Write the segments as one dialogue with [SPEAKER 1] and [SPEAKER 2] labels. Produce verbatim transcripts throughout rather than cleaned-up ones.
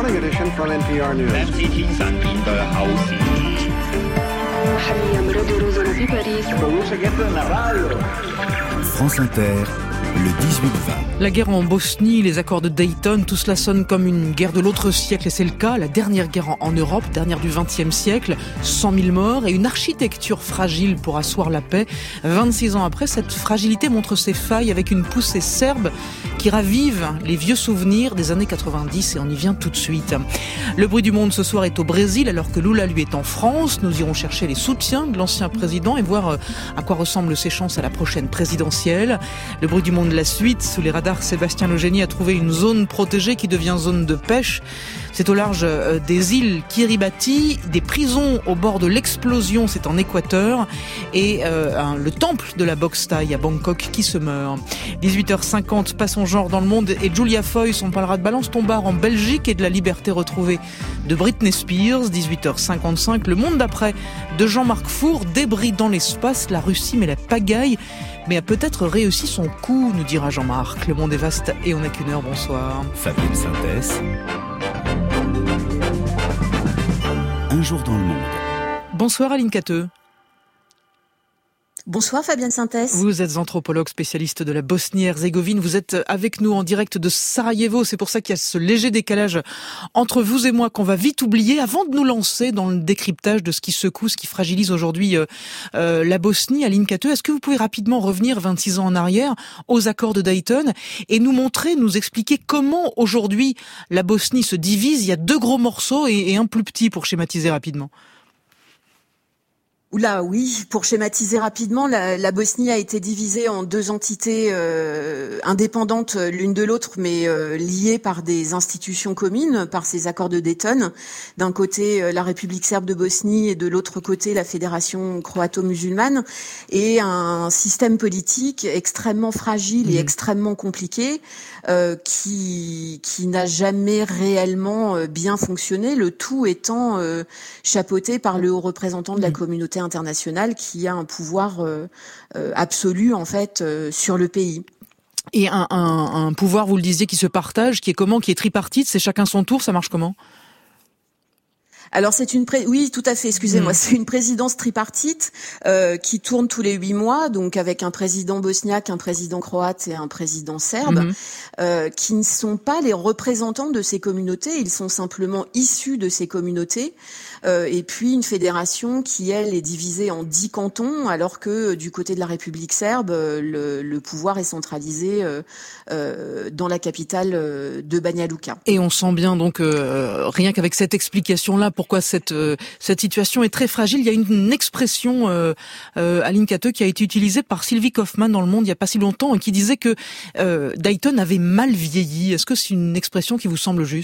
[SPEAKER 1] morning edition from N P R News.
[SPEAKER 2] France Inter, le dix-huit vingt.
[SPEAKER 3] La guerre en Bosnie, les accords de Dayton, tout cela sonne comme une guerre de l'autre siècle, et c'est le cas. La dernière guerre en Europe, dernière du vingtième siècle, cent mille morts et une architecture fragile pour asseoir la paix. vingt-six ans après, cette fragilité montre ses failles avec une poussée serbe qui ravive les vieux souvenirs des années quatre-vingt-dix, et on y vient tout de suite. Le bruit du monde ce soir est au Brésil, alors que Lula lui est en France. Nous irons chercher les soutiens de l'ancien président et voir à quoi ressemblent ses chances à la prochaine présidentielle. Le bruit du monde, la suite, sous les radars, Sébastien Legénie a trouvé une zone protégée qui devient zone de pêche. C'est au large des îles Kiribati, des prisons au bord de l'explosion, c'est en Équateur, et euh, le temple de la boxe thaï à Bangkok qui se meurt. dix-huit heures cinquante, pas son genre dans le monde, et Julia Foyce, on parlera de Balance ton bar en Belgique et de la liberté retrouvée de Britney Spears. dix-huit heures cinquante-cinq, le monde d'après de Jean-Marc Four, débris dans l'espace, la Russie met la pagaille, mais a peut-être réussi son coup, nous dira Jean-Marc. Le monde est vaste et on n'a qu'une heure, bonsoir.
[SPEAKER 2] Fabienne Synthèse. Un jour dans le monde.
[SPEAKER 3] Bonsoir Aline Cateux.
[SPEAKER 4] Bonsoir Fabienne Synthèse.
[SPEAKER 3] Vous êtes anthropologue spécialiste de la Bosnie-Herzégovine. Vous êtes avec nous en direct de Sarajevo. C'est pour ça qu'il y a ce léger décalage entre vous et moi qu'on va vite oublier avant de nous lancer dans le décryptage de ce qui secoue, ce qui fragilise aujourd'hui euh, euh, la Bosnie. Aline Cateux, est-ce que vous pouvez rapidement revenir vingt-six ans en arrière aux accords de Dayton et nous montrer, nous expliquer comment aujourd'hui la Bosnie se divise? Il y a deux gros morceaux et, et un plus petit, pour schématiser rapidement.
[SPEAKER 4] Oula, oui, pour schématiser rapidement, la, la Bosnie a été divisée en deux entités euh, indépendantes l'une de l'autre, mais euh, liées par des institutions communes, par ces accords de Dayton. D'un côté, euh, la République serbe de Bosnie et de l'autre côté, la Fédération croato-musulmane, et un système politique extrêmement fragile mmh. et extrêmement compliqué euh, qui, qui n'a jamais réellement euh, bien fonctionné, le tout étant euh, chapeauté par le haut représentant de la mmh. communauté internationale qui a un pouvoir euh, euh, absolu en fait euh, sur le pays.
[SPEAKER 3] Et un, un, un pouvoir, vous le disiez, qui se partage, qui est comment, qui est tripartite, c'est chacun son tour, ça marche comment ?
[SPEAKER 4] Alors c'est une pré... oui tout à fait excusez-moi mmh. c'est une présidence tripartite euh, qui tourne tous les huit mois, donc avec un président bosniaque, un président croate et un président serbe mmh. euh, qui ne sont pas les représentants de ces communautés, ils sont simplement issus de ces communautés euh, et puis une fédération qui elle est divisée en dix cantons, alors que du côté de la République serbe le, le pouvoir est centralisé euh, euh, dans la capitale euh, de Banja Luka.
[SPEAKER 3] Et on sent bien donc euh, rien qu'avec cette explication là pourquoi cette euh, cette situation est très fragile. Il y a une, une expression, euh, euh, Aline Cateux, qui a été utilisée par Sylvie Kaufmann dans Le Monde il y a pas si longtemps et qui disait que euh, Dayton avait mal vieilli. Est-ce que c'est une expression qui vous semble juste ?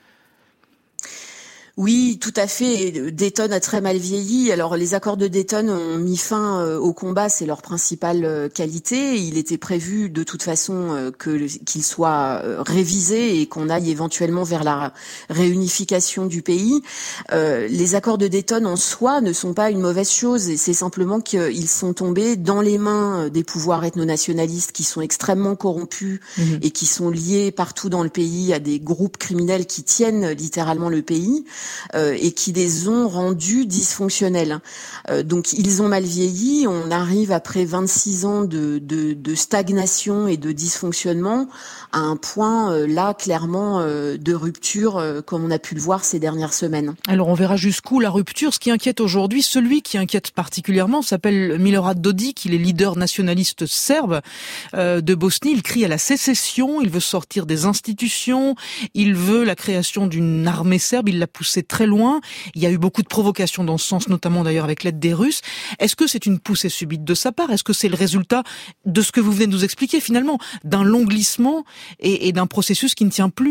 [SPEAKER 4] Oui, tout à fait. Dayton a très mal vieilli. Alors, les accords de Dayton ont mis fin euh, au combat, c'est leur principale euh, qualité. Il était prévu de toute façon euh, que qu'il soit euh, révisé et qu'on aille éventuellement vers la réunification du pays. Euh, les accords de Dayton en soi ne sont pas une mauvaise chose, et c'est simplement qu'ils sont tombés dans les mains des pouvoirs ethno-nationalistes qui sont extrêmement corrompus mmh. et qui sont liés partout dans le pays à des groupes criminels qui tiennent littéralement le pays. Euh, et qui les ont rendus dysfonctionnels. Euh, donc ils ont mal vieilli. On arrive après vingt-six ans de, de, de stagnation et de dysfonctionnement à un point euh, là clairement euh, de rupture, euh, comme on a pu le voir ces dernières semaines.
[SPEAKER 3] Alors on verra jusqu'où la rupture. Ce qui inquiète aujourd'hui, celui qui inquiète particulièrement, s'appelle Milorad Dodik. Il est leader nationaliste serbe euh, de Bosnie. Il crie à la sécession. Il veut sortir des institutions. Il veut la création d'une armée serbe. Il l'a poussé très loin. Il y a eu beaucoup de provocations dans ce sens, notamment d'ailleurs avec l'aide des Russes. Est-ce que c'est une poussée subite de sa part ? Est-ce que c'est le résultat de ce que vous venez de nous expliquer finalement, d'un long glissement et, et d'un processus qui ne tient plus ?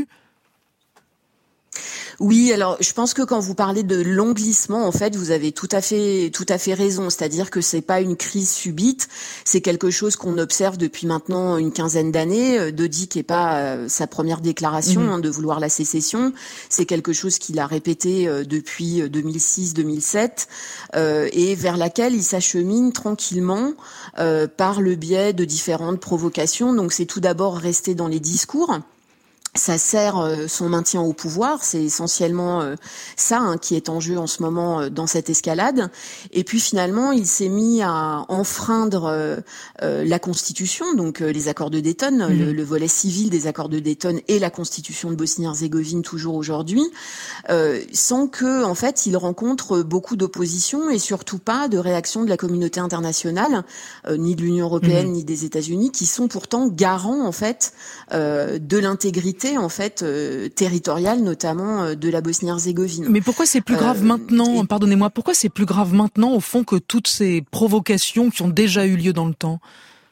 [SPEAKER 4] Oui, alors je pense que quand vous parlez de long glissement, en fait, vous avez tout à fait, tout à fait raison. C'est-à-dire que c'est pas une crise subite, c'est quelque chose qu'on observe depuis maintenant une quinzaine d'années. Dodik n'est pas euh, sa première déclaration mmh. hein, de vouloir la sécession. C'est quelque chose qu'il a répété euh, depuis deux mille six deux mille sept euh, et vers laquelle il s'achemine tranquillement euh, par le biais de différentes provocations. Donc c'est tout d'abord rester dans les discours. ça sert euh, son maintien au pouvoir, c'est essentiellement euh, ça hein, qui est en jeu en ce moment euh, dans cette escalade. Et puis finalement, il s'est mis à enfreindre euh, euh, la Constitution, donc euh, les accords de Dayton, mmh. le, le volet civil des accords de Dayton et la Constitution de Bosnie-Herzégovine toujours aujourd'hui, euh, sans que en fait il rencontre beaucoup d'opposition et surtout pas de réaction de la communauté internationale, euh, ni de l'Union européenne mmh. ni des États-Unis, qui sont pourtant garants en fait euh, de l'intégrité en fait euh, territoriale, notamment euh, de la Bosnie-Herzégovine.
[SPEAKER 3] Mais pourquoi c'est plus grave euh, maintenant, et... pardonnez-moi, pourquoi c'est plus grave maintenant au fond que toutes ces provocations qui ont déjà eu lieu dans le temps ?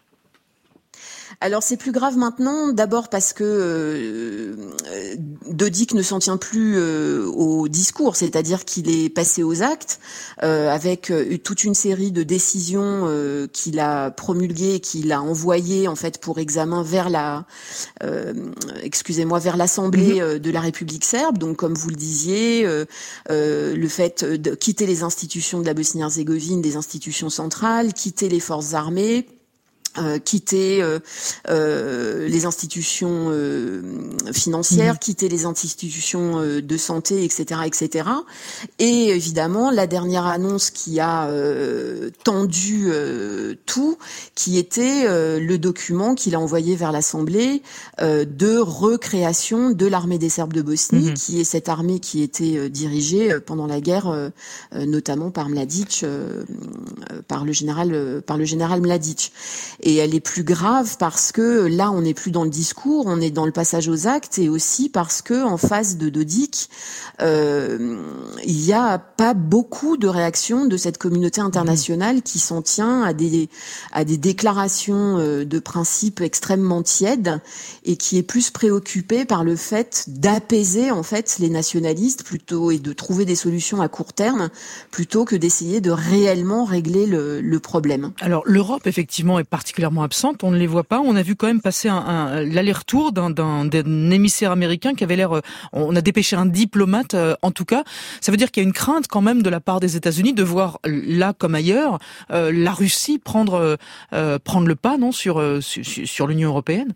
[SPEAKER 4] Alors c'est plus grave maintenant, d'abord parce que euh, Dodik ne s'en tient plus euh, au discours, c'est-à-dire qu'il est passé aux actes euh, avec euh, toute une série de décisions euh, qu'il a promulguées, qu'il a envoyées en fait pour examen vers la, euh, excusez-moi, vers l'Assemblée euh, de la République serbe. Donc comme vous le disiez, euh, euh, le fait de quitter les institutions de la Bosnie-Herzégovine, des institutions centrales, quitter les forces armées. Euh, quitter euh, euh, les institutions euh, financières, mmh. quitter les institutions euh, de santé, et cetera, et cetera. Et évidemment, la dernière annonce qui a euh, tendu euh, tout, qui était euh, le document qu'il a envoyé vers l'Assemblée euh, de recréation de l'armée des Serbes de Bosnie, mmh. qui est cette armée qui était euh, dirigée euh, pendant la guerre, euh, euh, notamment par Mladic, euh, par le général, euh, par le général Mladic. Et elle est plus grave parce que là, on n'est plus dans le discours, on est dans le passage aux actes, et aussi parce que en face de Dodik, euh, il y a pas beaucoup de réactions de cette communauté internationale qui s'en tient à des à des déclarations de principe extrêmement tièdes et qui est plus préoccupée par le fait d'apaiser en fait les nationalistes plutôt et de trouver des solutions à court terme plutôt que d'essayer de réellement régler le, le problème.
[SPEAKER 3] Alors l'Europe effectivement est particulièrement absente, on ne les voit pas. On a vu quand même passer un, un, l'aller-retour d'un, d'un, d'un émissaire américain qui avait l'air... On a dépêché un diplomate, euh, en tout cas. Ça veut dire qu'il y a une crainte quand même de la part des États-Unis de voir, là comme ailleurs, euh, la Russie prendre, euh, prendre le pas non, sur, euh, sur, sur l'Union européenne.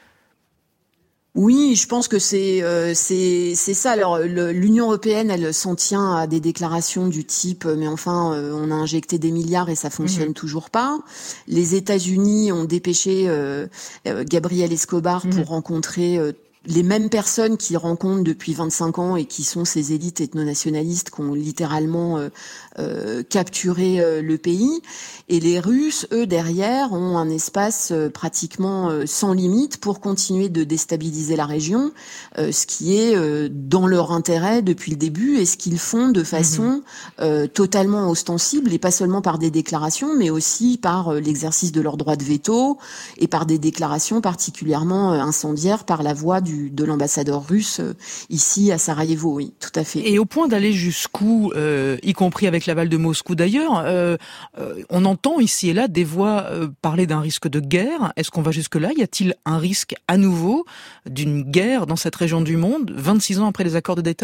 [SPEAKER 4] Oui, je pense que c'est euh, c'est c'est ça. Alors le, l'Union européenne, elle s'en tient à des déclarations du type mais enfin euh, on a injecté des milliards et ça fonctionne mmh. toujours pas. Les États-Unis ont dépêché euh, euh, Gabriel Escobar mmh. pour rencontrer euh, les mêmes personnes qu'ils rencontrent depuis vingt-cinq ans et qui sont ces élites ethno-nationalistes qui ont littéralement euh, euh, capturé euh, le pays. Et les Russes, eux, derrière, ont un espace euh, pratiquement euh, sans limite pour continuer de déstabiliser la région, euh, ce qui est euh, dans leur intérêt depuis le début et ce qu'ils font de façon euh, totalement ostensible et pas seulement par des déclarations, mais aussi par euh, l'exercice de leur droit de veto et par des déclarations particulièrement euh, incendiaires par la voix du de l'ambassadeur russe euh, ici à Sarajevo, oui, tout à fait.
[SPEAKER 3] Et au point d'aller jusqu'où, euh, y compris avec l'aval de Moscou d'ailleurs, euh, euh, on entend ici et là des voix euh, parler d'un risque de guerre. Est-ce qu'on va jusque-là ? Y a-t-il un risque à nouveau d'une guerre dans cette région du monde, vingt-six ans après les accords de Dayton ?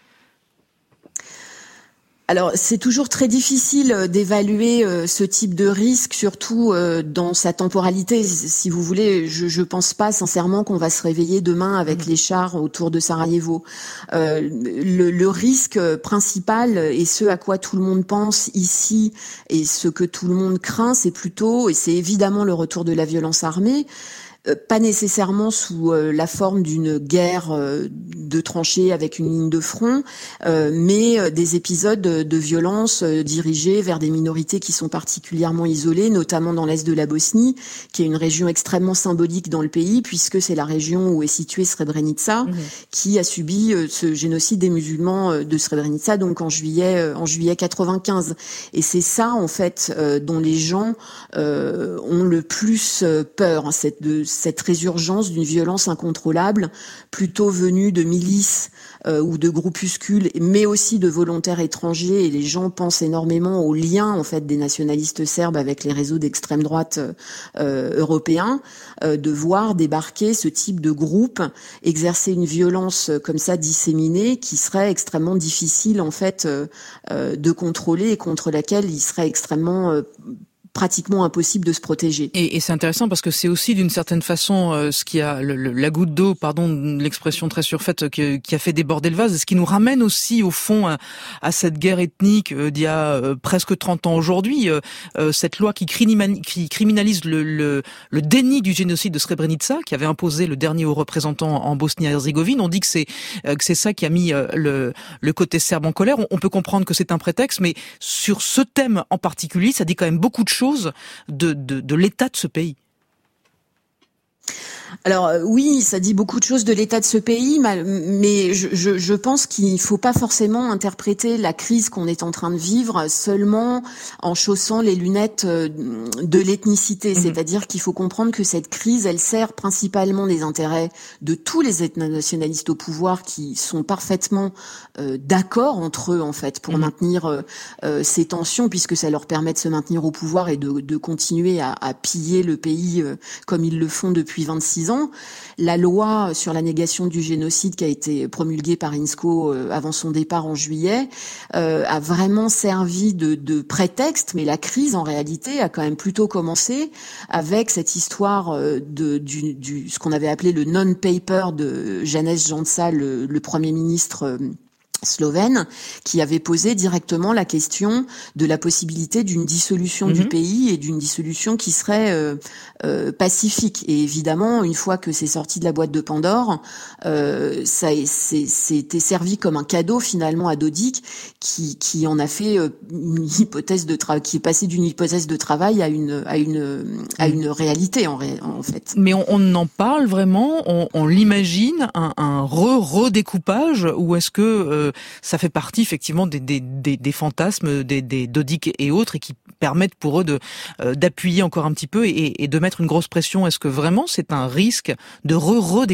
[SPEAKER 4] Alors, c'est toujours très difficile d'évaluer euh, ce type de risque, surtout euh, dans sa temporalité. Si vous voulez, je, je pense pas sincèrement qu'on va se réveiller demain avec mmh. les chars autour de Sarajevo. Euh, le, le risque principal et ce à quoi tout le monde pense ici et ce que tout le monde craint, c'est plutôt, et c'est évidemment le retour de la violence armée. Pas nécessairement sous euh, la forme d'une guerre euh, de tranchées avec une ligne de front, euh, mais euh, des épisodes de, de violence euh, dirigés vers des minorités qui sont particulièrement isolées, notamment dans l'est de la Bosnie, qui est une région extrêmement symbolique dans le pays, puisque c'est la région où est située Srebrenica, mmh. qui a subi euh, ce génocide des musulmans euh, de Srebrenica, donc en juillet euh, en juillet quatre-vingt-quinze. Et c'est ça, en fait, euh, dont les gens euh, ont le plus euh, peur, hein, cette de cette résurgence d'une violence incontrôlable, plutôt venue de milices euh, ou de groupuscules, mais aussi de volontaires étrangers. Et les gens pensent énormément aux liens en fait des nationalistes serbes avec les réseaux d'extrême droite euh, européens, euh, de voir débarquer ce type de groupe, exercer une violence comme ça disséminée, qui serait extrêmement difficile en fait euh, euh, de contrôler et contre laquelle il serait extrêmement euh, pratiquement impossible de se protéger.
[SPEAKER 3] Et, et c'est intéressant parce que c'est aussi d'une certaine façon euh, ce qui a le, le, la goutte d'eau, pardon, l'expression très surfaite, qui, qui a fait déborder le vase, ce qui nous ramène aussi au fond à, à cette guerre ethnique euh, d'il y a euh, presque trente ans aujourd'hui, euh, euh, cette loi qui, criminalise, qui criminalise le, le, le déni du génocide de Srebrenica, qui avait imposé le dernier haut représentant en Bosnie-Herzégovine. On dit que c'est euh, que c'est ça qui a mis euh, le, le côté serbe en colère. On, on peut comprendre que c'est un prétexte, mais sur ce thème en particulier, ça dit quand même beaucoup de choses de, de, de l'état de ce pays.
[SPEAKER 4] Alors oui, ça dit beaucoup de choses de l'état de ce pays, mais je, je, je pense qu'il ne faut pas forcément interpréter la crise qu'on est en train de vivre seulement en chaussant les lunettes de l'ethnicité. Mmh. C'est-à-dire qu'il faut comprendre que cette crise, elle sert principalement les intérêts de tous les ethno-nationalistes au pouvoir qui sont parfaitement euh, d'accord entre eux, en fait, pour mmh. maintenir euh, ces tensions, puisque ça leur permet de se maintenir au pouvoir et de, de continuer à, à piller le pays euh, comme ils le font depuis vingt-six ans. La loi sur la négation du génocide qui a été promulguée par Inzko euh, avant son départ en juillet euh, a vraiment servi de, de prétexte, mais la crise en réalité a quand même plutôt commencé avec cette histoire euh, de du, du ce qu'on avait appelé le non-paper de Janez Janša, le, le Premier ministre euh, slovène, qui avait posé directement la question de la possibilité d'une dissolution mmh. du pays et d'une dissolution qui serait euh, euh, pacifique. Et évidemment, une fois que c'est sorti de la boîte de Pandore, euh, ça c'est, c'était servi comme un cadeau finalement à Dodik, qui, qui en a fait euh, une hypothèse de tra- qui est passé d'une hypothèse de travail à une à une à une réalité en, ré- en fait.
[SPEAKER 3] Mais on, on en parle vraiment, on, on l'imagine un, un re-redécoupage, ou est-ce que euh, ça fait partie effectivement des, des, des, des fantasmes des, des Dodik et autres et qui permettent pour eux de euh, d'appuyer encore un petit peu et, et de mettre une grosse pression. Est-ce que vraiment c'est un risque de re-redécoupage ?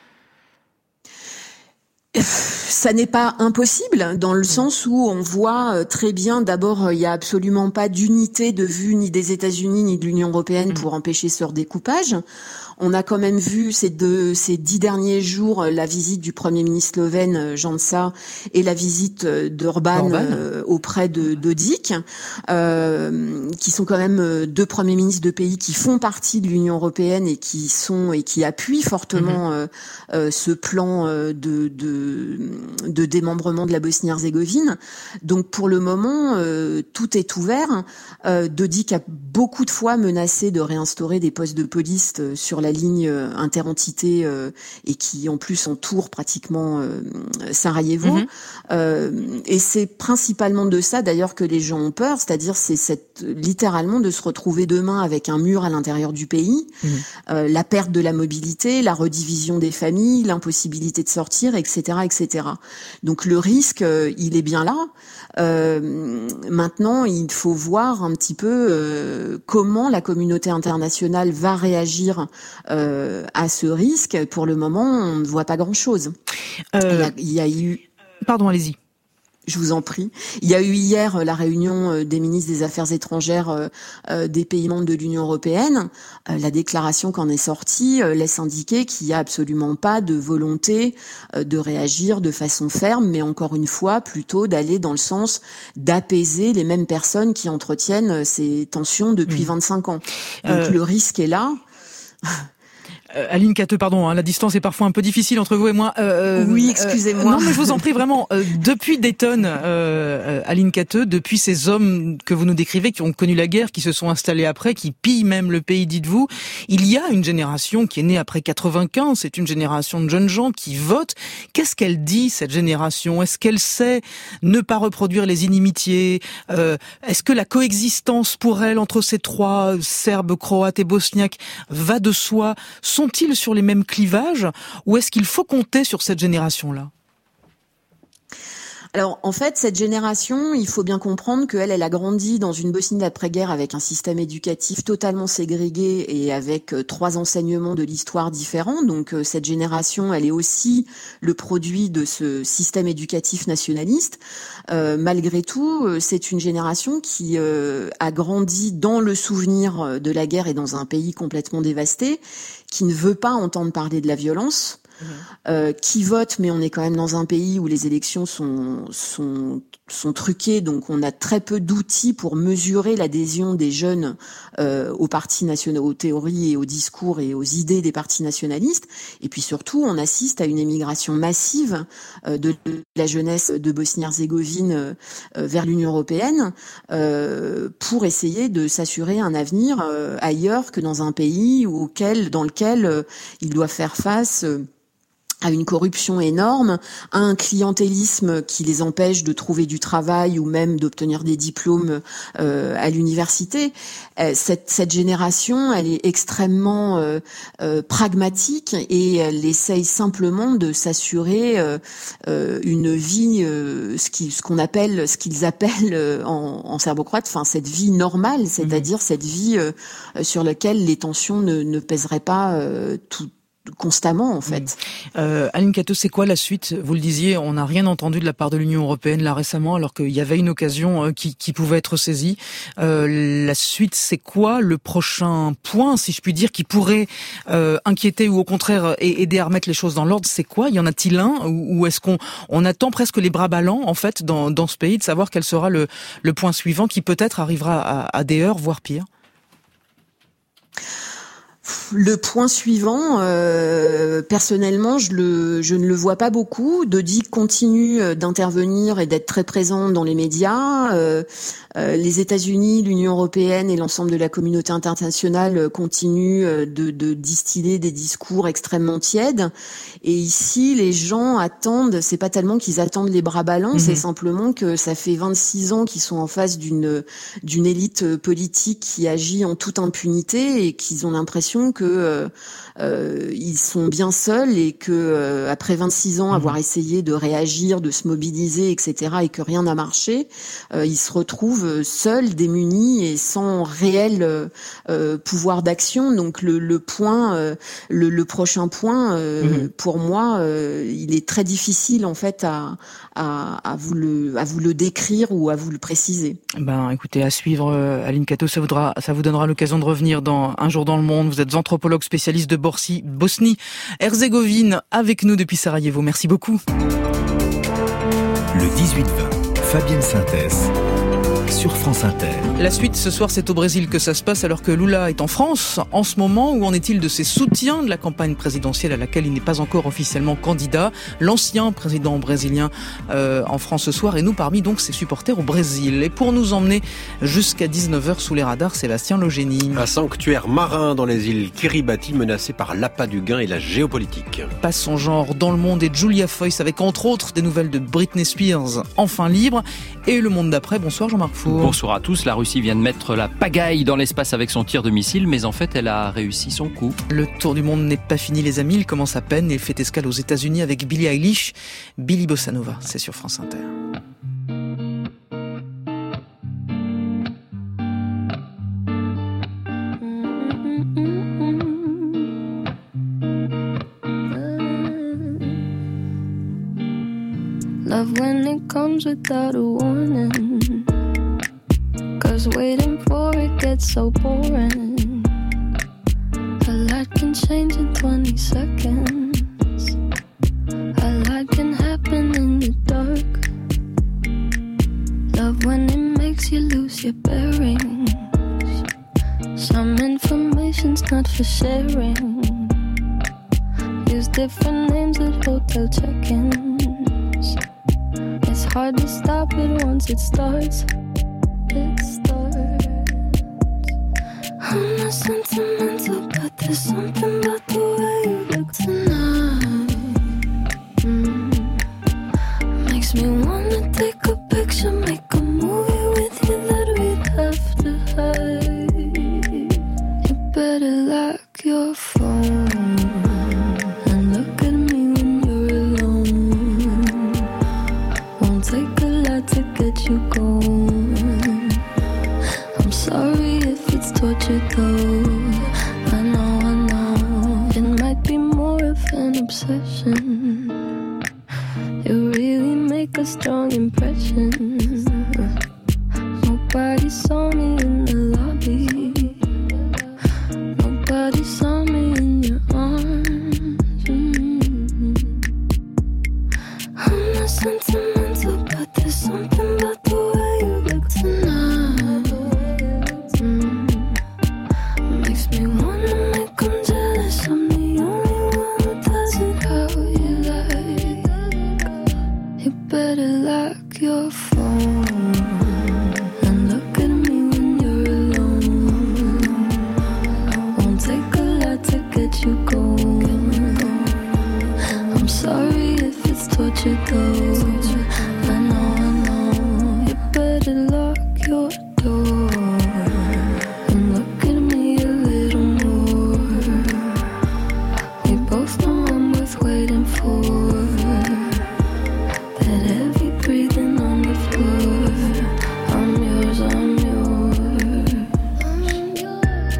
[SPEAKER 4] Ça n'est pas impossible, dans le sens où on voit très bien, d'abord, il n'y a absolument pas d'unité de vue ni des États-Unis ni de l'Union européenne pour empêcher ce redécoupage. On a quand même vu ces deux, ces dix derniers jours la visite du Premier ministre slovène Janša et la visite d'Orban euh, auprès de Dodik, euh, qui sont quand même deux premiers ministres de pays qui font partie de l'Union européenne et qui sont et qui appuient fortement euh, euh, ce plan euh, de, de de démembrement de la Bosnie-Herzégovine. Donc pour le moment, euh, tout est ouvert. Euh, Dodik a beaucoup de fois menacé de réinstaurer des postes de police sur la ligne interentité euh, et qui en plus entoure pratiquement euh, Sarajevo. Mm-hmm. Euh, et c'est principalement de ça d'ailleurs que les gens ont peur, c'est-à-dire c'est cette, littéralement de se retrouver demain avec un mur à l'intérieur du pays, mm-hmm. euh, la perte de la mobilité, la redivision des familles, l'impossibilité de sortir, et cetera, et cetera. Donc le risque, euh, il est bien là. Euh, maintenant, il faut voir un petit peu euh, comment la communauté internationale va réagir euh, à ce risque. Pour le moment, on ne voit pas grand-chose. Euh, il y a, il y a eu...
[SPEAKER 3] Pardon, allez-y.
[SPEAKER 4] Je vous en prie. Il y a eu hier la réunion des ministres des Affaires étrangères des pays membres de l'Union européenne. La déclaration qu'en est sortie laisse indiquer qu'il n'y a absolument pas de volonté de réagir de façon ferme, mais encore une fois, plutôt d'aller dans le sens d'apaiser les mêmes personnes qui entretiennent ces tensions depuis mmh. vingt-cinq ans. Donc euh... le risque est là.
[SPEAKER 3] Euh, Aline Cateux, pardon, hein, la distance est parfois un peu difficile entre vous et moi.
[SPEAKER 4] Euh, oui, excusez-moi.
[SPEAKER 3] Euh, non, mais je vous en prie vraiment. Euh, depuis Dayton, euh, euh, Aline Cateux, depuis ces hommes que vous nous décrivez, qui ont connu la guerre, qui se sont installés après, qui pillent même le pays, dites-vous, il y a une génération qui est née après quatre-vingt-quinze. C'est une génération de jeunes gens qui votent. Qu'est-ce qu'elle dit, cette génération ? Est-ce qu'elle sait ne pas reproduire les inimitiés ? euh, Est-ce que la coexistence pour elle entre ces trois Serbes, Croates et Bosniaques va de soi ? Sont-ils sur les mêmes clivages ou est-ce qu'il faut compter sur cette génération-là ?
[SPEAKER 4] Alors, en fait, cette génération, il faut bien comprendre qu'elle, elle a grandi dans une Bosnie d'après-guerre avec un système éducatif totalement ségrégué et avec euh, trois enseignements de l'histoire différents. Donc, euh, cette génération, elle est aussi le produit de ce système éducatif nationaliste. Euh, malgré tout, euh, c'est une génération qui euh, a grandi dans le souvenir de la guerre et dans un pays complètement dévasté, qui ne veut pas entendre parler de la violence. mmh. euh, qui votent, mais on est quand même dans un pays où les élections sont sont sont truquées, donc on a très peu d'outils pour mesurer l'adhésion des jeunes euh, aux partis nationaux, aux théories et aux discours et aux idées des partis nationalistes. Et puis surtout, on assiste à une émigration massive euh, de la jeunesse de Bosnie-Herzégovine euh, vers l'Union européenne euh, pour essayer de s'assurer un avenir euh, ailleurs que dans un pays auquel, dans lequel euh, ils doivent faire face euh, à une corruption énorme, à un clientélisme qui les empêche de trouver du travail ou même d'obtenir des diplômes euh, à l'université. Euh, cette, cette génération, elle est extrêmement euh, euh, pragmatique et elle essaye simplement de s'assurer euh, euh, une vie, euh, ce, qui, ce qu'on appelle, ce qu'ils appellent euh, en, en serbo-croate, enfin cette vie normale, c'est-à-dire mmh. cette vie euh, sur laquelle les tensions ne, ne pèseraient pas euh, tout. constamment en fait.
[SPEAKER 3] Euh, Aline Cateu, c'est quoi la suite ? Vous le disiez, on n'a rien entendu de la part de l'Union européenne là récemment, alors qu'il y avait une occasion euh, qui, qui pouvait être saisie. Euh, la suite, c'est quoi le prochain point, si je puis dire, qui pourrait euh, inquiéter ou au contraire aider à remettre les choses dans l'ordre ? C'est quoi ? Y en a-t-il un ? Ou, ou est-ce qu'on on attend presque les bras ballants en fait dans, dans ce pays de savoir quel sera le, le point suivant qui peut-être arrivera à, à des heures, voire pire ?
[SPEAKER 4] Le point suivant, euh, personnellement, je, le, je ne le vois pas beaucoup. Dodik continue d'intervenir et d'être très présent dans les médias. Euh, euh, les États-Unis, l'Union européenne et l'ensemble de la communauté internationale continuent de, de distiller des discours extrêmement tièdes. Et ici, les gens attendent. C'est pas tellement qu'ils attendent les bras ballants, mmh. c'est simplement que ça fait vingt-six ans qu'ils sont en face d'une d'une élite politique qui agit en toute impunité et qu'ils ont l'impression que euh, euh, ils sont bien seuls et que euh, après vingt-six ans, mmh. avoir essayé de réagir, de se mobiliser, et cetera, et que rien n'a marché, euh, ils se retrouvent seuls, démunis et sans réel euh, pouvoir d'action. Donc le, le point, euh, le, le prochain point, euh, mmh. pour moi, euh, il est très difficile en fait à, à, à vous le, à vous le décrire ou à vous le préciser.
[SPEAKER 3] Ben, écoutez, à suivre, euh, Aline Cateu, ça voudra, ça vous donnera l'occasion de revenir dans Un jour dans le monde. Vous êtes anthropologue spécialiste de Bosnie-Herzégovine avec nous depuis Sarajevo. Merci beaucoup.
[SPEAKER 2] Le dix-huit vingt, Fabienne Synthèse sur France Inter.
[SPEAKER 3] La suite ce soir, c'est au Brésil que ça se passe alors que Lula est en France. En ce moment, où en est-il de ses soutiens de la campagne présidentielle à laquelle il n'est pas encore officiellement candidat ? L'ancien président brésilien euh, en France ce soir et nous parmi donc ses supporters au Brésil. Et pour nous emmener jusqu'à dix-neuf heures sous les radars, Sébastien Logénie.
[SPEAKER 1] Un sanctuaire marin dans les îles Kiribati menacé par l'appât du gain et la géopolitique.
[SPEAKER 3] Passe son genre dans le monde et Julia Foyce avec entre autres des nouvelles de Britney Spears enfin libre et le monde d'après. Bonsoir Jean-Marc Four.
[SPEAKER 5] Bonsoir à tous. La Russie vient de mettre la pagaille dans l'espace avec son tir de missile, mais en fait, elle a réussi son coup.
[SPEAKER 3] Le tour du monde n'est pas fini, les amis. Il commence à peine et fait escale aux États-Unis avec Billie Eilish. Billy Bossa Nova, c'est sur France Inter.
[SPEAKER 6] Love when it comes without a warning, 'cause waiting for it gets so boring. A lot can change in twenty seconds. A lot can happen in the dark. Love when it makes you lose your bearings. Some information's not for sharing. Use different names at hotel check-ins. It's hard to stop it once it starts. It starts. I'm not sentimental, but there's something about the way you look tonight. Mm. Makes me wanna take a picture, make a movie with you that we'd have to hide. You better lock your phone and look at me when you're alone. Won't take a lot to get you going. I'm sorry if it's torture though. I know, I know. It might be more of an obsession. You really make a strong impression. Nobody saw me in the lobby. Nobody saw me in your arms. Mm. unlock your phone and look at me when you're alone. Won't take a lot to get you going. I'm sorry if it's torture though. I know, I know. You better lock your door and look at me a little more. We both know I'm worth waiting for. That heavy breathing on the floor. I'm yours, I'm yours. I'm yours.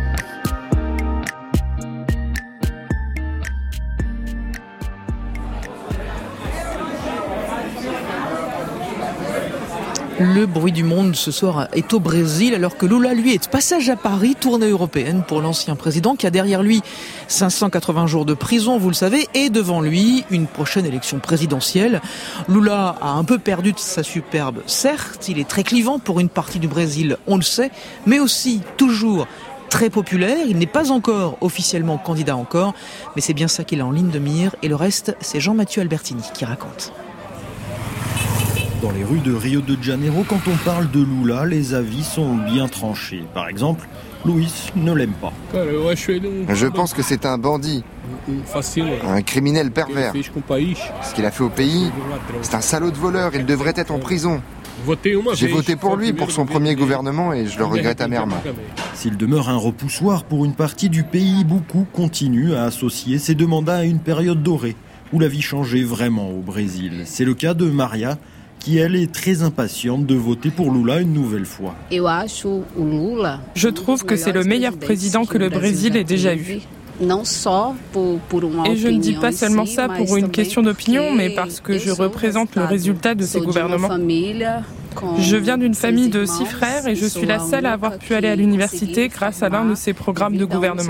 [SPEAKER 3] Le bruit du monde ce soir est au Brésil, alors que Lula, lui, est de passage à Paris, tournée européenne pour l'ancien président qui a derrière lui cinq cent quatre-vingts jours de prison, vous le savez, et devant lui une prochaine élection présidentielle. Lula a un peu perdu de sa superbe, certes, il est très clivant pour une partie du Brésil, on le sait, mais aussi toujours très populaire. Il n'est pas encore officiellement candidat encore, mais c'est bien ça qu'il a en ligne de mire, et le reste, c'est Jean-Mathieu Albertini qui raconte.
[SPEAKER 7] Dans les rues de Rio de Janeiro, quand on parle de Lula, les avis sont bien tranchés. Par exemple, Luis ne l'aime pas.
[SPEAKER 8] Je pense que c'est un bandit, un criminel pervers. Ce qu'il a fait au pays, c'est un salaud de voleur, il devrait être en prison. J'ai voté pour lui pour son premier gouvernement et je le regrette amèrement.
[SPEAKER 7] S'il demeure un repoussoir pour une partie du pays, beaucoup continuent à associer ces deux mandats à une période dorée où la vie changeait vraiment au Brésil. C'est le cas de Maria, qui, elle, est très impatiente de voter pour Lula une nouvelle fois.
[SPEAKER 9] Je trouve que c'est le meilleur président que le Brésil ait déjà eu. Et je ne dis pas seulement ça pour une question d'opinion, mais parce que je représente le résultat de ces gouvernements. Je viens d'une famille de six frères et je suis la seule à avoir pu aller à l'université grâce à l'un de ces programmes de gouvernement.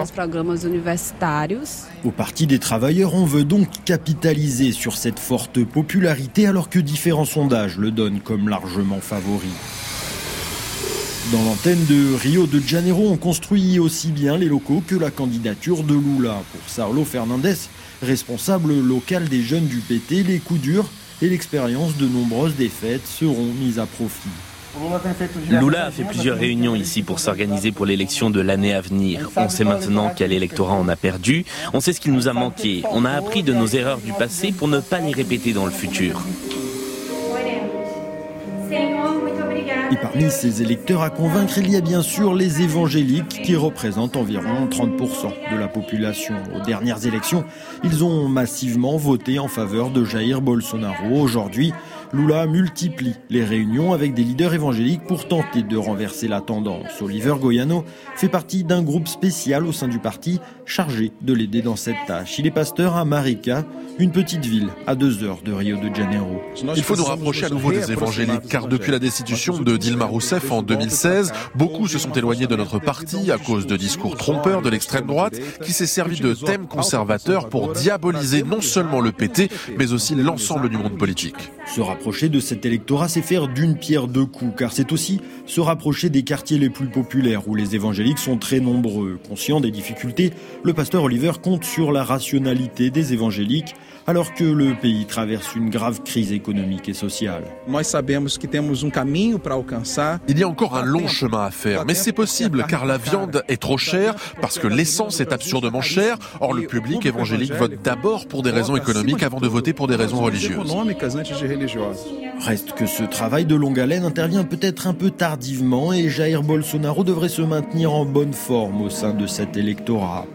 [SPEAKER 7] Au Parti des travailleurs, on veut donc capitaliser sur cette forte popularité alors que différents sondages le donnent comme largement favori. Dans l'antenne de Rio de Janeiro, on construit aussi bien les locaux que la candidature de Lula. Pour Saulo Fernandes, responsable local des jeunes du P T, les coups durs et l'expérience de nombreuses défaites seront mises à profit.
[SPEAKER 10] Lula a fait plusieurs réunions ici pour s'organiser pour l'élection de l'année à venir. On sait maintenant quel électorat on a perdu, on sait ce qu'il nous a manqué. On a appris de nos erreurs du passé pour ne pas les répéter dans le futur.
[SPEAKER 7] Et parmi ces électeurs à convaincre, il y a bien sûr les évangéliques qui représentent environ trente pour cent de la population. Aux dernières élections, ils ont massivement voté en faveur de Jair Bolsonaro. Aujourd'hui, Lula multiplie les réunions avec des leaders évangéliques pour tenter de renverser la tendance. Oliver Goiano fait partie d'un groupe spécial au sein du parti chargé de l'aider dans cette tâche. Il est pasteur à Marica, une petite ville à deux heures de Rio de Janeiro.
[SPEAKER 11] Il faut nous rapprocher à nouveau des évangéliques, car depuis la destitution de Dilma Rousseff en deux mille seize, beaucoup se sont éloignés de notre parti à cause de discours trompeurs de l'extrême droite qui s'est servi de thèmes conservateurs pour diaboliser non seulement le P T, mais aussi l'ensemble du monde politique.
[SPEAKER 7] Se rapprocher de cet électorat, c'est faire d'une pierre deux coups, car c'est aussi se rapprocher des quartiers les plus populaires où les évangéliques sont très nombreux. Conscient des difficultés, le pasteur Oliver compte sur la rationalité des évangéliques alors que le pays traverse une grave crise économique et sociale.
[SPEAKER 11] Il y a encore un long chemin à faire, mais c'est possible car la viande est trop chère, parce que l'essence est absurdement chère. Or, le public évangélique vote d'abord pour des raisons économiques avant de voter pour des raisons religieuses.
[SPEAKER 7] Reste que ce travail de longue haleine intervient peut-être un peu tardivement et Jair Bolsonaro devrait se maintenir en bonne forme au sein de cet électorat.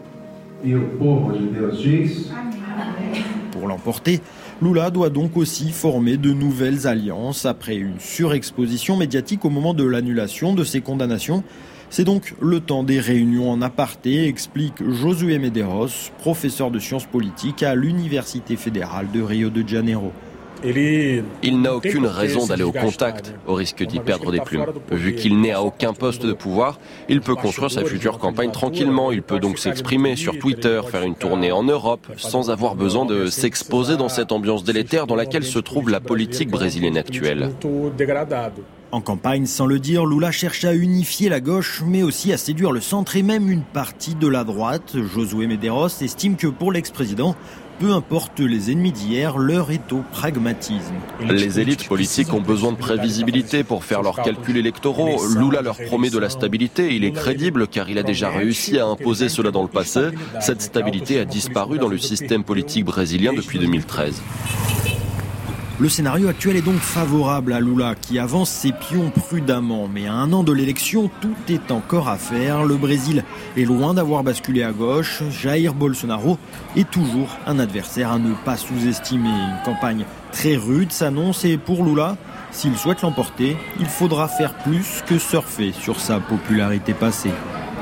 [SPEAKER 7] Pour l'emporter, Lula doit donc aussi former de nouvelles alliances après une surexposition médiatique au moment de l'annulation de ses condamnations. C'est donc le temps des réunions en aparté, explique Josué Medeiros, professeur de sciences politiques à l'Université fédérale de Rio de Janeiro.
[SPEAKER 12] Il n'a aucune raison d'aller au contact, au risque d'y perdre des plumes. Vu qu'il n'est à aucun poste de pouvoir, il peut construire sa future campagne tranquillement. Il peut donc s'exprimer sur Twitter, faire une tournée en Europe, sans avoir besoin de s'exposer dans cette ambiance délétère dans laquelle se trouve la politique brésilienne actuelle.
[SPEAKER 7] En campagne, sans le dire, Lula cherche à unifier la gauche, mais aussi à séduire le centre et même une partie de la droite. Josué Medeiros estime que pour l'ex-président, peu importe les ennemis d'hier, l'heure est au pragmatisme.
[SPEAKER 12] Les élites politiques ont besoin de prévisibilité pour faire leurs calculs électoraux. Lula leur promet de la stabilité. Il est crédible car il a déjà réussi à imposer cela dans le passé. Cette stabilité a disparu dans le système politique brésilien depuis deux mille treize.
[SPEAKER 7] Le scénario actuel est donc favorable à Lula qui avance ses pions prudemment. Mais à un an de l'élection, tout est encore à faire. Le Brésil est loin d'avoir basculé à gauche. Jair Bolsonaro est toujours un adversaire à ne pas sous-estimer. Une campagne très rude s'annonce et pour Lula, s'il souhaite l'emporter, il faudra faire plus que surfer sur sa popularité passée.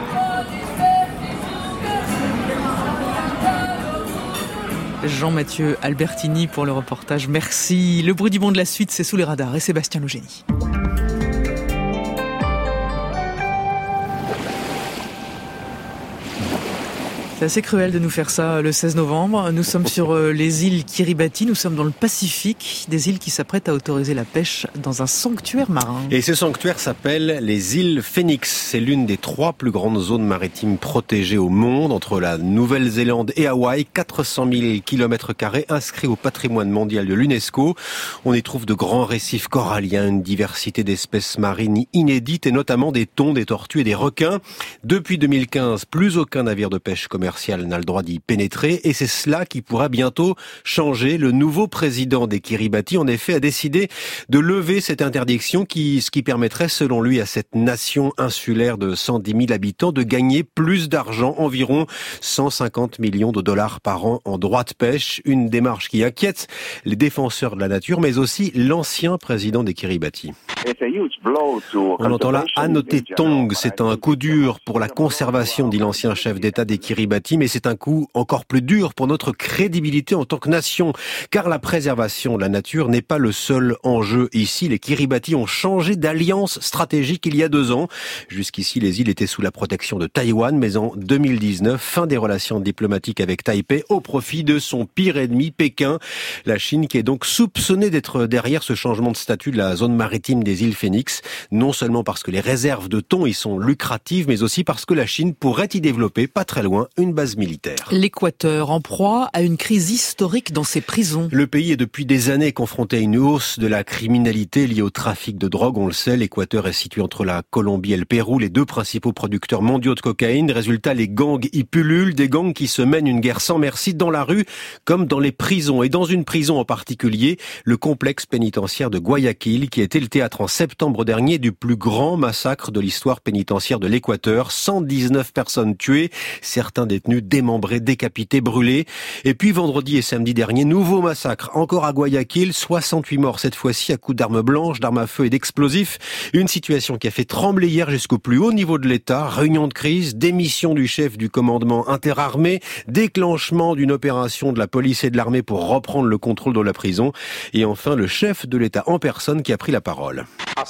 [SPEAKER 3] Jean-Mathieu Albertini pour le reportage. Merci. Le bruit du monde de la suite, c'est Sous les radars et Sébastien Logénie. C'est assez cruel de nous faire ça le seize novembre. Nous sommes sur les îles Kiribati, nous sommes dans le Pacifique, des îles qui s'apprêtent à autoriser la pêche dans un sanctuaire marin.
[SPEAKER 1] Et ce sanctuaire s'appelle les îles Phoenix. C'est l'une des trois plus grandes zones maritimes protégées au monde, entre la Nouvelle-Zélande et Hawaï. quatre cent mille kilomètres carrés inscrits au patrimoine mondial de l'UNESCO. On y trouve de grands récifs coralliens, une diversité d'espèces marines inédites et notamment des thons, des tortues et des requins. Depuis deux mille quinze, plus aucun navire de pêche commercial n'a le droit d'y pénétrer et c'est cela qui pourra bientôt changer. Le nouveau président des Kiribati, en effet, a décidé de lever cette interdiction qui, ce qui permettrait, selon lui, à cette nation insulaire de cent dix mille habitants de gagner plus d'argent, environ cent cinquante millions de dollars par an en droits de pêche. Une démarche qui inquiète les défenseurs de la nature, mais aussi l'ancien président des Kiribati. On entend là Anote Tong, c'est un coup dur pour la conservation, dit l'ancien chef d'État des Kiribati, mais c'est un coup encore plus dur pour notre crédibilité en tant que nation, car la préservation de la nature n'est pas le seul enjeu ici. Les Kiribati ont changé d'alliance stratégique il y a deux ans. Jusqu'ici, les îles étaient sous la protection de Taïwan, mais en deux mille dix-neuf, fin des relations diplomatiques avec Taipei au profit de son pire ennemi, Pékin. La Chine qui est donc soupçonnée d'être derrière ce changement de statut de la zone maritime des îles Phoenix, non seulement parce que les réserves de thon y sont lucratives, mais aussi parce que la Chine pourrait y développer, pas très loin, une base militaire.
[SPEAKER 3] L'Équateur en proie à une crise historique dans ses prisons.
[SPEAKER 1] Le pays est depuis des années confronté à une hausse de la criminalité liée au trafic de drogue. On le sait, l'Équateur est situé entre la Colombie et le Pérou, les deux principaux producteurs mondiaux de cocaïne. Résultat, les gangs y pullulent, des gangs qui se mènent une guerre sans merci dans la rue comme dans les prisons. Et dans une prison en particulier, le complexe pénitentiaire de Guayaquil, qui a été le théâtre en septembre dernier du plus grand massacre de l'histoire pénitentiaire de l'Équateur. cent dix-neuf personnes tuées, certains détenus démembrés, décapités, brûlés. Et puis vendredi et samedi dernier, nouveau massacre, encore à Guayaquil, soixante-huit morts cette fois-ci à coups d'armes blanches, d'armes à feu et d'explosifs. Une situation qui a fait trembler hier jusqu'au plus haut niveau de l'État. Réunion de crise, démission du chef du commandement interarmé, déclenchement d'une opération de la police et de l'armée pour reprendre le contrôle de la prison. Et enfin, le chef de l'État en personne qui a pris la parole.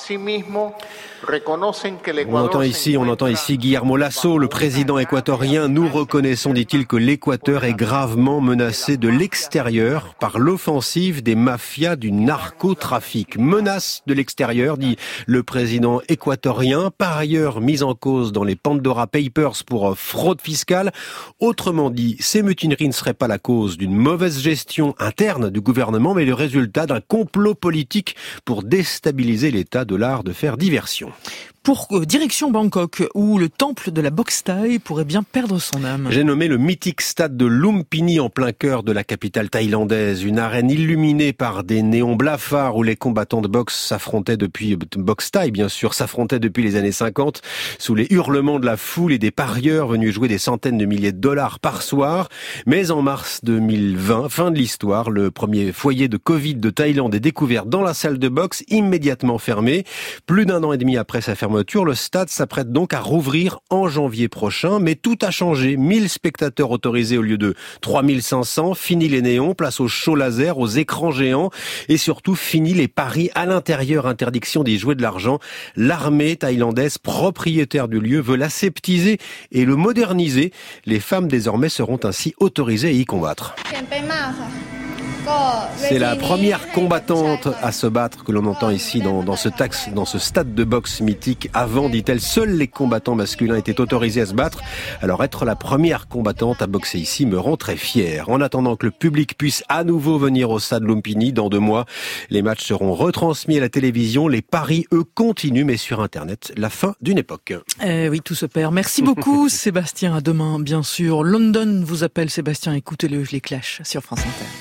[SPEAKER 1] On entend ici, on entend ici Guillermo Lasso, le président équatorien. Nous reconnaissons, dit-il, que l'Équateur est gravement menacé de l'extérieur par l'offensive des mafias du narcotrafic. Menace de l'extérieur, dit le président équatorien, par ailleurs mis en cause dans les Pandora Papers pour fraude fiscale. Autrement dit, ces mutineries ne seraient pas la cause d'une mauvaise gestion interne du gouvernement, mais le résultat d'un complot politique pour déstabiliser l'état de l'art de faire diversion.
[SPEAKER 3] Pour euh, direction Bangkok, où le temple de la boxe thaï pourrait bien perdre son âme.
[SPEAKER 1] J'ai nommé le mythique stade de Lumpini en plein cœur de la capitale thaïlandaise. Une arène illuminée par des néons blafards où les combattants de boxe s'affrontaient depuis, boxe thaï bien sûr, s'affrontaient depuis les années cinquante sous les hurlements de la foule et des parieurs venus jouer des centaines de milliers de dollars par soir. Mais en mars deux mille vingt, fin de l'histoire, le premier foyer de Covid de Thaïlande est découvert dans la salle de boxe, immédiatement fermée. Plus d'un an et demi après sa fermeture, le stade s'apprête donc à rouvrir en janvier prochain, mais tout a changé. mille spectateurs autorisés au lieu de trois mille cinq cents, fini les néons, place aux shows laser, aux écrans géants et surtout fini les paris à l'intérieur, interdiction d'y jouer de l'argent. L'armée thaïlandaise, propriétaire du lieu, veut l'aseptiser et le moderniser. Les femmes désormais seront ainsi autorisées à y combattre. C'est la première combattante à se battre que l'on entend ici dans, dans ce taxe, dans ce stade de boxe mythique. Avant, dit-elle, seuls les combattants masculins étaient autorisés à se battre. Alors être la première combattante à boxer ici me rend très fier. En attendant que le public puisse à nouveau venir au stade Lumpini dans deux mois, les matchs seront retransmis à la télévision. Les paris, eux, continuent, mais sur Internet, la fin d'une époque.
[SPEAKER 3] Eh oui, tout se perd. Merci beaucoup, Sébastien. À demain, bien sûr. London vous appelle, Sébastien. Écoutez-le, les Clash sur France Inter.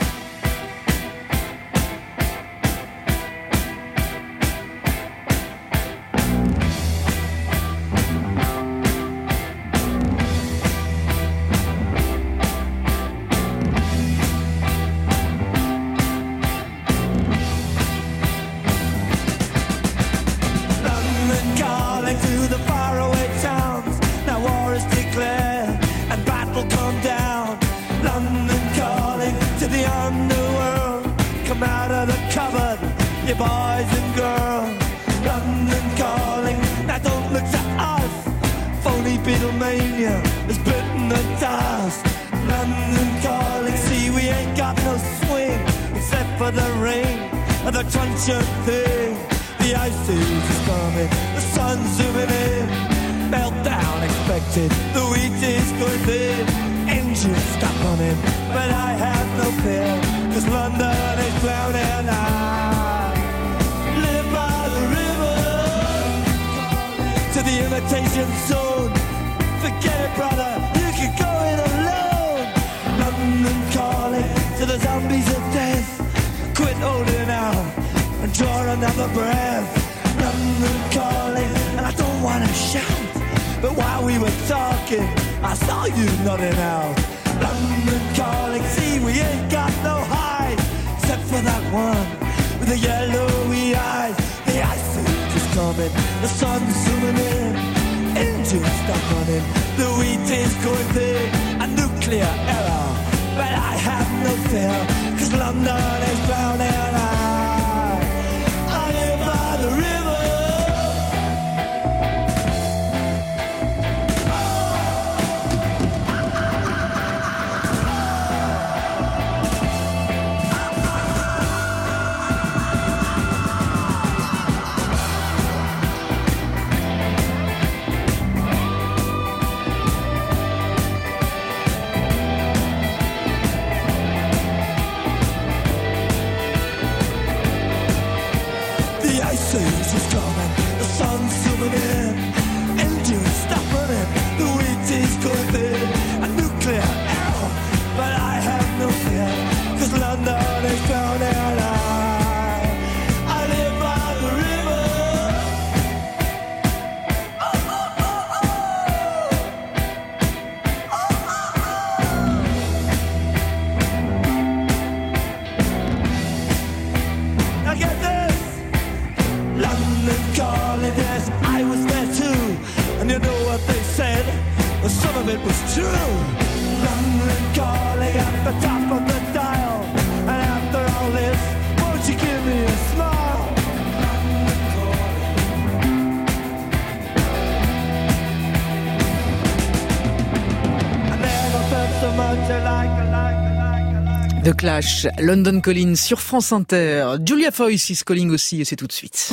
[SPEAKER 3] The Clash, London Calling sur France Inter. Julia Foyce is calling aussi et c'est tout de suite.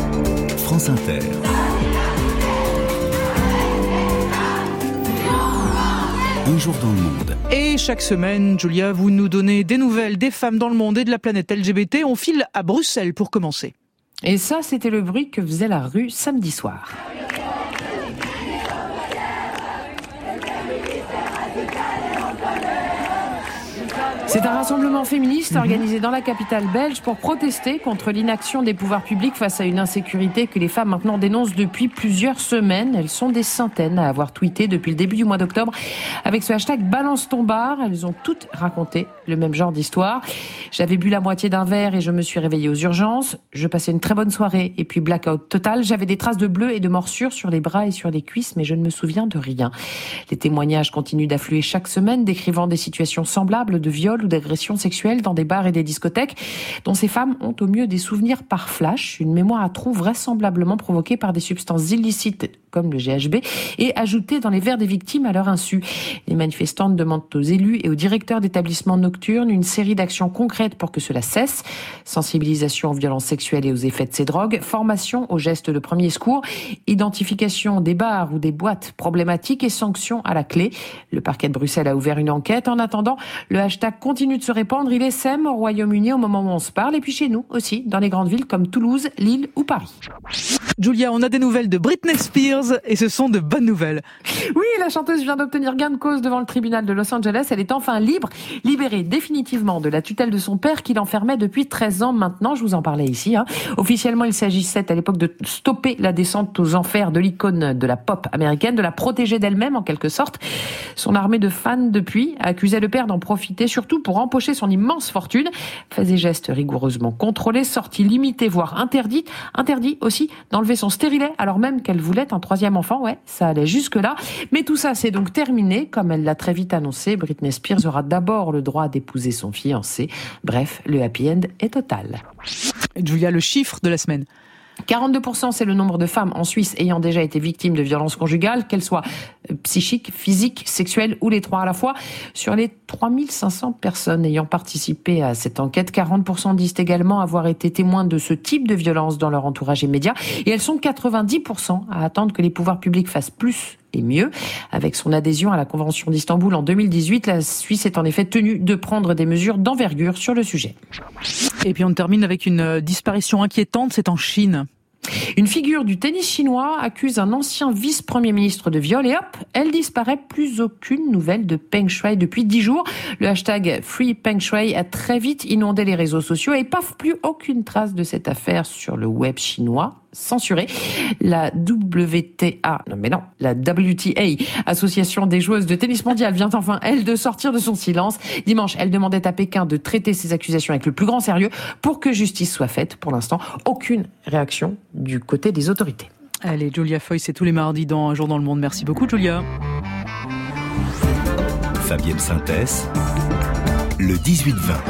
[SPEAKER 2] France Inter. Un jour dans le monde.
[SPEAKER 3] Et chaque semaine, Julia, vous nous donnez des nouvelles des femmes dans le monde et de la planète L G B T. On file à Bruxelles pour commencer.
[SPEAKER 13] Et ça, c'était le bruit que faisait la rue samedi soir. C'est un rassemblement féministe organisé dans la capitale belge pour protester contre l'inaction des pouvoirs publics face à une insécurité que les femmes maintenant dénoncent depuis plusieurs semaines. Elles sont des centaines à avoir tweeté depuis le début du mois d'octobre avec ce hashtag Balance ton bar. Elles ont toutes raconté le même genre d'histoire. J'avais bu la moitié d'un verre et je me suis réveillée aux urgences. Je passais une très bonne soirée et puis blackout total. J'avais des traces de bleu et de morsures sur les bras et sur les cuisses, mais je ne me souviens de rien. Les témoignages continuent d'affluer chaque semaine, décrivant des situations semblables de viol ou d'agressions sexuelles dans des bars et des discothèques, dont ces femmes ont au mieux des souvenirs par flash, une mémoire à trous vraisemblablement provoquée par des substances illicites comme le G H B, et ajoutés dans les verres des victimes à leur insu. Les manifestantes demandent aux élus et aux directeurs d'établissements nocturnes une série d'actions concrètes pour que cela cesse. Sensibilisation aux violences sexuelles et aux effets de ces drogues, formation aux gestes de premier secours, identification des bars ou des boîtes problématiques et sanctions à la clé. Le parquet de Bruxelles a ouvert une enquête. En attendant, le hashtag continue de se répandre. Il essaime au Royaume-Uni au moment où on se parle, et puis chez nous aussi, dans les grandes villes comme Toulouse, Lille ou Paris.
[SPEAKER 3] Julia, on a des nouvelles de Britney Spears et ce sont de bonnes nouvelles.
[SPEAKER 13] Oui, la chanteuse vient d'obtenir gain de cause devant le tribunal de Los Angeles. Elle est enfin libre, libérée définitivement de la tutelle de son père qui l'enfermait depuis treize ans maintenant. Je vous en parlais ici. Hein. Officiellement, il s'agissait à l'époque de stopper la descente aux enfers de l'icône de la pop américaine, de la protéger d'elle-même en quelque sorte. Son armée de fans depuis accusait le père d'en profiter surtout pour empocher son immense fortune. Faits et gestes rigoureusement contrôlés, sorties limitées voire interdites. Interdit aussi d'enlever son stérilet alors même qu'elle voulait un troisième enfant. Ouais, ça allait jusque-là. Mais tout ça, c'est donc terminé. Comme elle l'a très vite annoncé, Britney Spears aura d'abord le droit d'épouser son fiancé. Bref, le happy end est total.
[SPEAKER 3] Julia, le chiffre de la semaine.
[SPEAKER 13] quarante-deux pour cent, c'est le nombre de femmes en Suisse ayant déjà été victimes de violences conjugales, qu'elles soient psychiques, physiques, sexuelles ou les trois à la fois. Sur les trois mille cinq cents personnes ayant participé à cette enquête, quarante pour cent disent également avoir été témoins de ce type de violence dans leur entourage immédiat. Et elles sont quatre-vingt-dix pour cent à attendre que les pouvoirs publics fassent plus et mieux. Avec son adhésion à la Convention d'Istanbul en deux mille dix-huit, la Suisse est en effet tenue de prendre des mesures d'envergure sur le sujet.
[SPEAKER 3] Et puis on termine avec une disparition inquiétante, c'est en Chine.
[SPEAKER 13] Une figure du tennis chinois accuse un ancien vice-premier ministre de viol et hop, elle disparaît. Plus aucune nouvelle de Peng Shuai depuis dix jours. Le hashtag Free Peng Shuai a très vite inondé les réseaux sociaux et paf, plus aucune trace de cette affaire sur le web chinois. Censurée. La W T A, non mais non, la W T A, Association des joueuses de tennis mondial, vient enfin, elle, de sortir de son silence. Dimanche, elle demandait à Pékin de traiter ces accusations avec le plus grand sérieux pour que justice soit faite. Pour l'instant, aucune réaction du côté des autorités.
[SPEAKER 3] Allez, Julia Foy, c'est tous les mardis dans Un jour dans le monde. Merci beaucoup, Julia.
[SPEAKER 2] Fabienne Synthèse, le dix-huit vingt.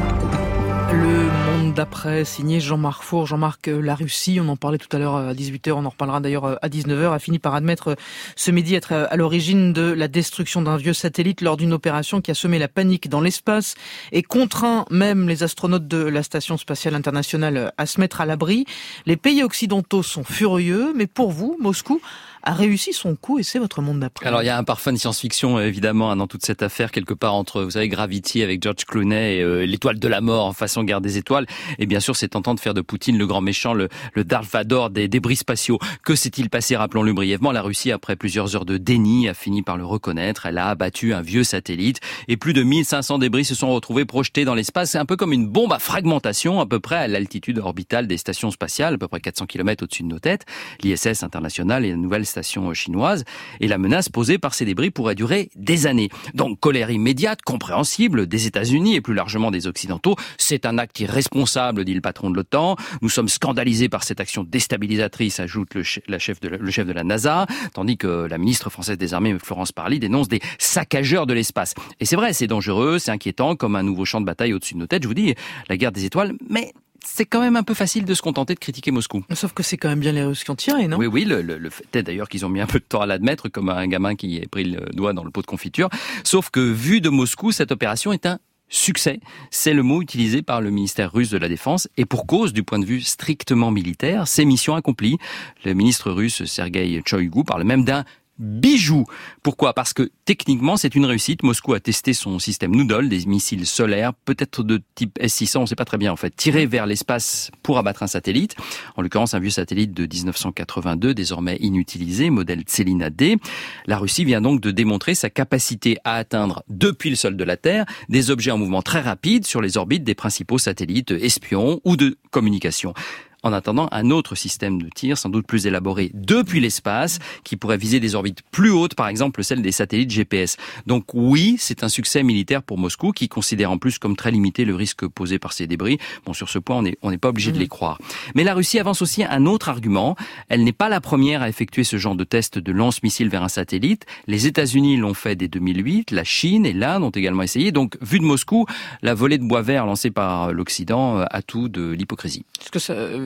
[SPEAKER 3] Le monde d'après, signé Jean-Marc Four. Jean-Marc, la Russie, on en parlait tout à l'heure à dix-huit heures, on en reparlera d'ailleurs à dix-neuf heures, a fini par admettre ce midi être à l'origine de la destruction d'un vieux satellite lors d'une opération qui a semé la panique dans l'espace et contraint même les astronautes de la Station spatiale internationale à se mettre à l'abri. Les pays occidentaux sont furieux, mais pour vous, Moscou a réussi son coup et c'est votre monde d'après.
[SPEAKER 5] Alors il y a un parfum de science-fiction évidemment dans toute cette affaire, quelque part entre, vous savez, Gravity avec George Clooney et euh, l'étoile de la mort façon Guerre des étoiles. Et bien sûr c'est tentant de faire de Poutine le grand méchant, le, le Darth Vader des débris spatiaux. Que s'est-il passé? Rappelons-le brièvement. La Russie, après plusieurs heures de déni, a fini par le reconnaître. Elle a abattu un vieux satellite et plus de mille cinq cents débris se sont retrouvés projetés dans l'espace. C'est un peu comme une bombe à fragmentation, à peu près à l'altitude orbitale des stations spatiales, à peu près quatre cents kilomètres au-dessus de nos têtes. L'I S S internationale et la nouvelle station chinoise, et la menace posée par ces débris pourrait durer des années. Donc colère immédiate, compréhensible des États-Unis et plus largement des Occidentaux. C'est un acte irresponsable, dit le patron de l'OTAN. Nous sommes scandalisés par cette action déstabilisatrice, ajoute le chef, la chef de la, le chef de la NASA, tandis que la ministre française des Armées, Florence Parly, dénonce des saccageurs de l'espace. Et c'est vrai, c'est dangereux, c'est inquiétant, comme un nouveau champ de bataille au-dessus de nos têtes, je vous dis, la guerre des étoiles, mais c'est quand même un peu facile de se contenter de critiquer Moscou.
[SPEAKER 3] Sauf que c'est quand même bien les Russes qui ont tiré, non?
[SPEAKER 5] Oui, oui, le, le, le fait est d'ailleurs qu'ils ont mis un peu de temps à l'admettre, comme un gamin qui a pris le doigt dans le pot de confiture. Sauf que, vu de Moscou, cette opération est un succès. C'est le mot utilisé par le ministère russe de la Défense. Et pour cause, du point de vue strictement militaire, c'est mission accomplie. Le ministre russe, Sergei Shoigu, parle même d'un bijou. Pourquoi? Parce que techniquement, c'est une réussite. Moscou a testé son système Noodle, des missiles solaires, peut-être de type S six cents, on ne sait pas très bien en fait, tirés vers l'espace pour abattre un satellite. En l'occurrence, un vieux satellite de dix-neuf cent quatre-vingt-deux, désormais inutilisé, modèle Tselina D. La Russie vient donc de démontrer sa capacité à atteindre, depuis le sol de la Terre, des objets en mouvement très rapide sur les orbites des principaux satellites espions ou de communication. En attendant, un autre système de tir, sans doute plus élaboré depuis l'espace, qui pourrait viser des orbites plus hautes, par exemple celles des satellites G P S. Donc oui, c'est un succès militaire pour Moscou, qui considère en plus comme très limité le risque posé par ces débris. Bon, sur ce point, on n'est on n'est pas obligé mmh. de les croire. Mais la Russie avance aussi un autre argument. Elle n'est pas la première à effectuer ce genre de test de lance-missile vers un satellite. Les États-Unis l'ont fait dès deux mille huit, la Chine et l'Inde ont également essayé. Donc, vu de Moscou, la volée de bois vert lancée par l'Occident a tout de l'hypocrisie.
[SPEAKER 3] Est-ce que ça...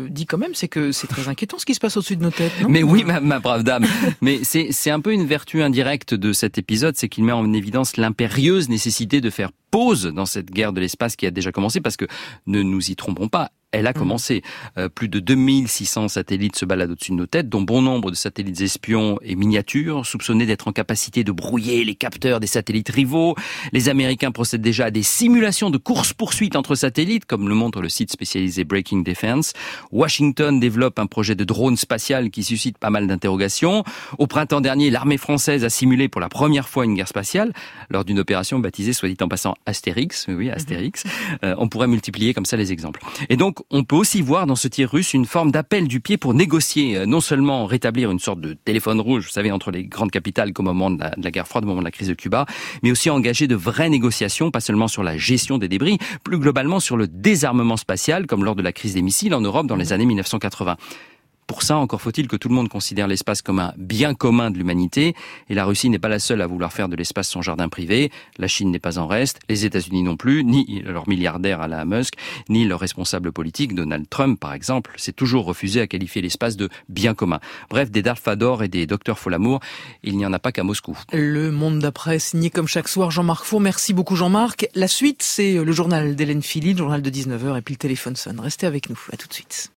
[SPEAKER 3] dit quand même, c'est que c'est très inquiétant ce qui se passe au-dessus de nos têtes, non ?
[SPEAKER 5] Mais oui, ma, ma brave dame. Mais c'est, c'est un peu une vertu indirecte de cet épisode, c'est qu'il met en évidence l'impérieuse nécessité de faire pause dans cette guerre de l'espace qui a déjà commencé, parce que, ne nous y trompons pas, elle a commencé. Euh, plus de deux mille six cents satellites se baladent au-dessus de nos têtes, dont bon nombre de satellites espions et miniatures, soupçonnés d'être en capacité de brouiller les capteurs des satellites rivaux. Les Américains procèdent déjà à des simulations de course-poursuite entre satellites, comme le montre le site spécialisé Breaking Defense. Washington développe un projet de drone spatial qui suscite pas mal d'interrogations. Au printemps dernier, l'armée française a simulé pour la première fois une guerre spatiale, lors d'une opération baptisée, soit dit en passant, Astérix. Oui, Astérix. Euh, on pourrait multiplier comme ça les exemples. Et donc, on peut aussi voir dans ce tir russe une forme d'appel du pied pour négocier, non seulement rétablir une sorte de téléphone rouge, vous savez, entre les grandes capitales qu'au moment de la, de la guerre froide, au moment de la crise de Cuba, mais aussi engager de vraies négociations, pas seulement sur la gestion des débris, plus globalement sur le désarmement spatial, comme lors de la crise des missiles en Europe dans les années mille neuf cent quatre-vingts. Pour ça, encore faut-il que tout le monde considère l'espace comme un bien commun de l'humanité. Et la Russie n'est pas la seule à vouloir faire de l'espace son jardin privé. La Chine n'est pas en reste, les États-Unis non plus, ni leur milliardaire à la Musk, ni leur responsable politique, Donald Trump par exemple, s'est toujours refusé à qualifier l'espace de bien commun. Bref, des Darth Vader et des docteurs Folamour, il n'y en a pas qu'à Moscou.
[SPEAKER 3] Le Monde d'après, signé comme chaque soir Jean-Marc Four. Merci beaucoup Jean-Marc. La suite, c'est le journal d'Hélène Philly, le journal de dix-neuf heures, et puis le téléphone sonne. Restez avec nous, à tout de suite.